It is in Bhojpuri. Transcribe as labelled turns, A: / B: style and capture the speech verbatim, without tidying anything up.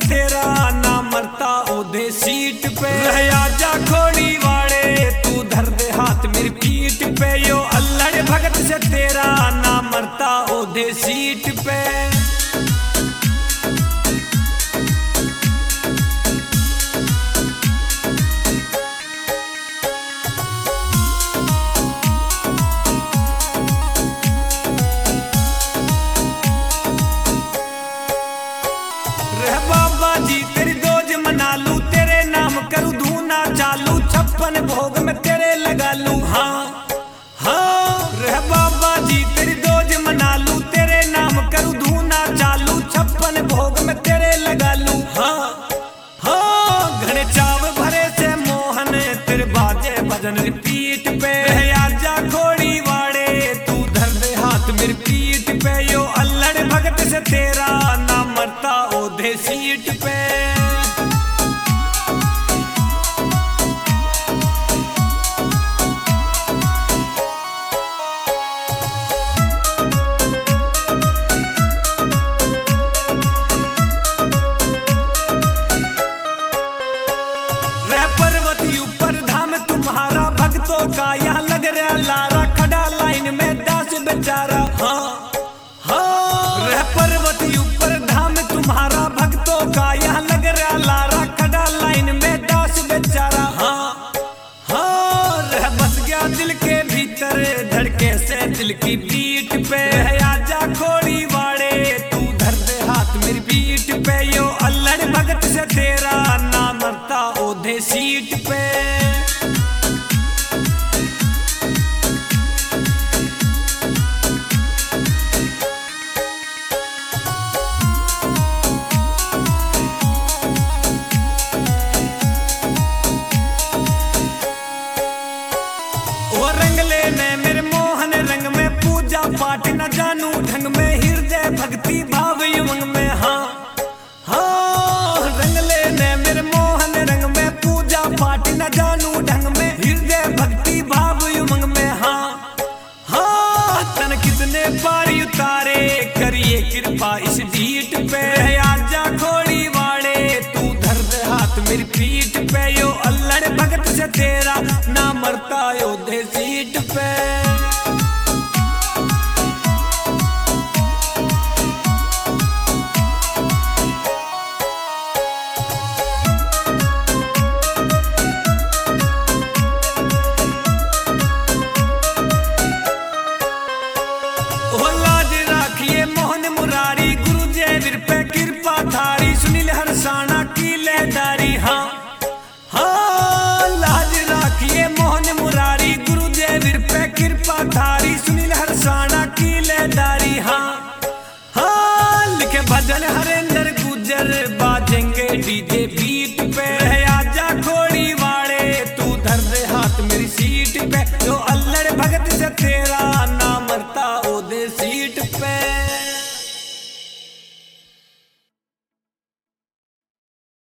A: तेरा ना मरता ओधे सीट पे रह आजा खोड़ी वाले तू धर दे हाथ मेरी पीठ पे यो अल्लड़ भगत से तेरा ना मरता ओधे सीट पे बाबा जी तेरी दोज मना लू तेरे नाम करूँ धूना चालू छप्पन भोग में तेरे लगा लू हाँ हाँ रह बाबा जी तेरी दोज मना लू तेरे नाम करूँ धूना चालू छप्पन भोग में तेरे लगा लू हाँ हाँ घड़े चाव भरे से मोहन तेरे बाजे भजन रिपीट पे आजा खोड़ी वाड़े तू धर दे हाथ मेरी पीठ पे यो अल्लड़ भगत से तेरा ना मरता ओधे सीट पे रह पर्वत ऊपर धाम तुम्हारा भक्तों का यहाँ लग रहा लारा खड़ा लाइन में दास बेचारा हाँ हाँ रह पर्वत ऊपर धाम तुम्हारा भक्तों का यहाँ लग रहा लारा खड़ा लाइन में दास बेचारा हाँ हाँ रह बस गया दिल के भीतर धड़के से दिल की पीठ पे आजा खोड़ी वाड़े तू धर दे हाथ मेरी पीठ पे यो अल्लड़ भगत से तेरा ना मरता ओधे सीट पे मेरे मोहन रंग में पूजा पाठ न जानू ढंग में हृदय भक्ति भाव युवंग में हाँ हाँ रंग लेने मेरे मोहन रंग में पूजा पाठ न जानू ढंग में हृदय भक्ति भाव युवंग में हाँ हाँ तन कितने पारी उतारे करिए कृपा इस भीट पे आजा खोड़ी वाड़े तू धर दे हाथ मेरी पीठ पे यो अल्लड़ भगत से तेरा ना मरता योधे सीट पे लाज राखिए मोहन मुरारी गुरु जयवीर पे कृपा थारी सुनील हरसाना की लहदारी हाँ हाँ लाज राखिए मोहन मुरारी गुरु जयवीर पे कृपा थारी सुनील हरसाना की लहदारी हाँ हाँ लिखे भजन हरेंद्र गुजर बाजेंगे डीजे बीट पे आजा खोड़ी वाड़े तू धर दे हाथ मेरी सीट पे जो अल्लड़ भगत से तेरा